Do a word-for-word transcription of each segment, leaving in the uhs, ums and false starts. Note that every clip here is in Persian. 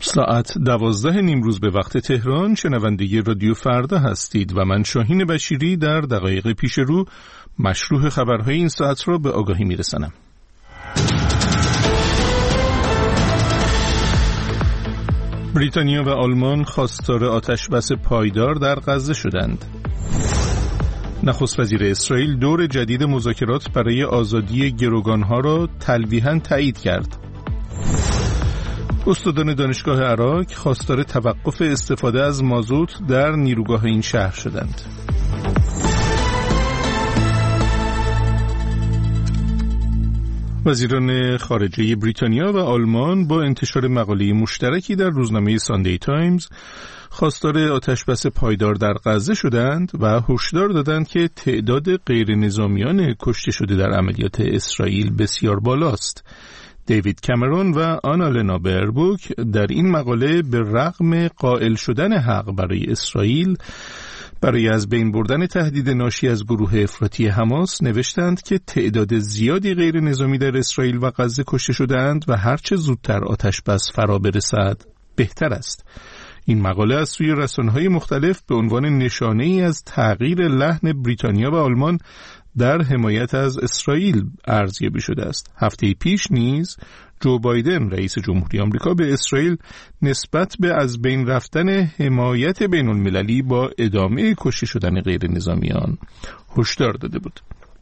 ساعت دوازده نیمروز به وقت تهران. شنونده رادیو فردا هستید و من شاهین بشیری در دقایق پیش رو مشروح خبرهای این ساعت را به آگاهی میرسانم. بریتانیا و آلمان خواستار آتشبس پایدار در غزه شدند. نخست وزیر اسرائیل دور جدید مذاکرات برای آزادی گروگانها را تلویحاً تایید کرد. استادان دانشگاه عراق خواستار توقف استفاده از مازوت در نیروگاه این شهر شدند. وزیران خارجه بریتانیا و آلمان با انتشار مقاله مشترکی در روزنامه ساندی تایمز خواستار آتشبس پایدار در غزه شدند و هشدار دادند که تعداد غیر نظامیان کشته شده در عملیات اسرائیل بسیار بالاست. دیوید کامرون و آنالنا بربوک در این مقاله به رغم قائل شدن حق برای اسرائیل برای از بین بردن تهدید ناشی از گروه افراطی حماس نوشتند که تعداد زیادی غیر نظامی در اسرائیل و غزه کشته شدند و هرچه زودتر آتش بس فرا برسد بهتر است. این مقاله از سوی رسانه‌های مختلف به عنوان نشانه‌ای از تغییر لحن بریتانیا و آلمان در حمایت از اسرائیل ارزیابی شده است. هفته پیش نیز جو بایدن رئیس جمهوری آمریکا به اسرائیل نسبت به از بین رفتن حمایت بین المللی با ادامه کشته شدن غیر نظامیان هشدار داده بود.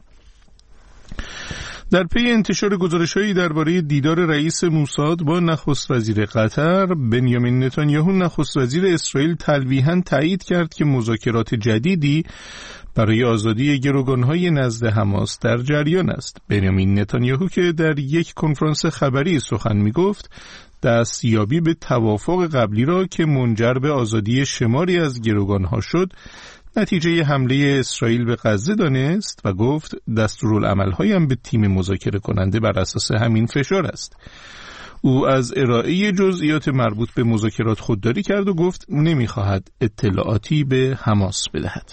در پی انتشار گزارش‌هایی درباره دیدار رئیس موساد با نخست وزیر قطر، بنیامین نتانیاهو نخست وزیر اسرائیل تلویحاً تایید کرد که مذاکرات جدیدی برای آزادی گروگان‌های نزد حماس در جریان است. بنیامین نتانیاهو که در یک کنفرانس خبری سخن می‌گفت، دستیابی به توافق قبلی را که منجر به آزادی شماری از گروگان‌ها شد، نتیجه حمله اسرائیل به غزه دانست و گفت دستورالعمل‌هایم به تیم مذاکره کننده بر اساس همین فشار است. او از ارائه جزئیات مربوط به مذاکرات خودداری کرد و گفت نمی‌خواهد اطلاعاتی به حماس بدهد.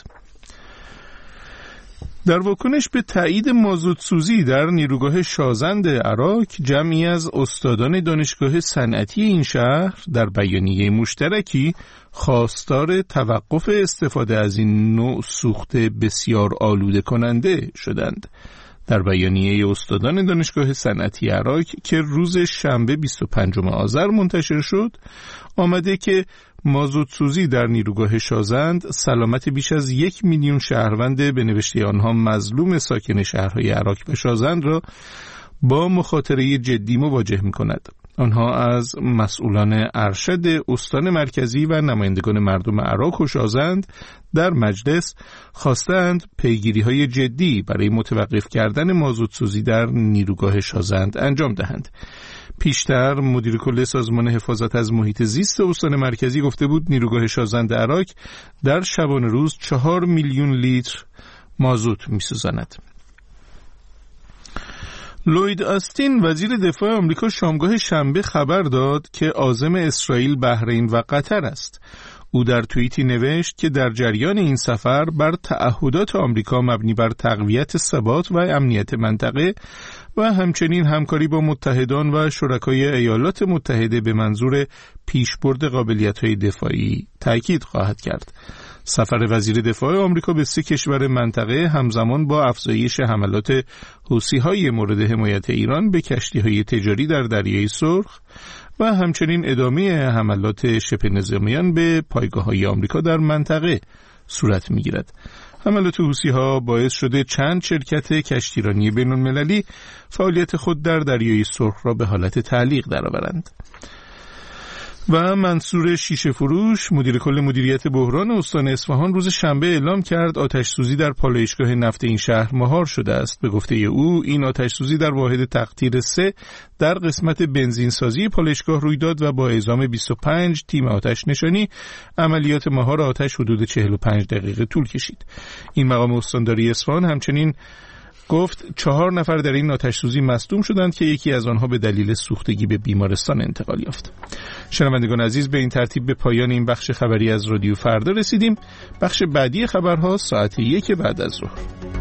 در واکنش به تایید مازوت سوزی در نیروگاه شازند عراق، جمعی از استادان دانشگاه صنعتی این شهر در بیانیه مشترکی خواستار توقف استفاده از این نوع سوخت بسیار آلوده کننده شدند. در بیانیه استادان دانشگاه صنعتی عراق که روز شنبه بیست و پنجم آذر منتشر شد، آمده که مازوت سوزی در نیروگاه شازند سلامت بیش از یک میلیون شهروند به نوشته آنها مظلوم ساکن شهرهای عراق و شازند را با مخاطره جدی مواجه می کند. آنها از مسئولان ارشد استان مرکزی و نمایندگان مردم عراق و شازند در مجلس خواستند پیگیری‌های جدی برای متوقف کردن مازوت سوزی در نیروگاه شازند انجام دهند. پیشتر مدیر کل سازمان حفاظت از محیط زیست استان مرکزی گفته بود نیروگاه شازند عراق در شبانه روز چهار میلیون لیتر مازوت می‌سوزاند. لوید آستین وزیر دفاع آمریکا شامگاه شنبه خبر داد که عازم اسرائیل، بحرین و قطر است. او در توییتی نوشت که در جریان این سفر بر تعهدات آمریکا مبنی بر تقویت ثبات و امنیت منطقه و همچنین همکاری با متحدان و شرکای ایالات متحده به منظور پیشبرد قابلیت‌های دفاعی تأکید خواهد کرد. سفر وزیر دفاع آمریکا به سه کشور منطقه همزمان با افزایش حملات حوثی‌های مورد حمایت ایران به کشتی‌های تجاری در دریای سرخ و همچنین ادامه حملات شبه نظامیان به پایگاه‌های آمریکا در منطقه صورت می‌گیرد. حملات حوثی‌ها باعث شده چند شرکت کشتیرانی بین‌المللی فعالیت خود در دریای سرخ را به حالت تعلیق درآورند. و منصور شیشه فروش مدیر کل مدیریت بحران استان اصفهان روز شنبه اعلام کرد آتش سوزی در پالایشگاه نفت این شهر مهار شده است. به گفته او این آتش سوزی در واحد تقطیر سه در قسمت بنزین سازی پالایشگاه روی داد و با اعزام بیست و پنج تیم آتش نشانی عملیات مهار آتش حدود چهل و پنج دقیقه طول کشید. این مقام استانداری اصفهان همچنین گفت چهار نفر در این آتش سوزی مصدوم شدند که یکی از آنها به دلیل سوختگی به بیمارستان انتقال یافت. شنوندگان عزیز، به این ترتیب به پایان این بخش خبری از رادیو فردا رسیدیم. بخش بعدی خبرها ساعت یک بعد از ظهر.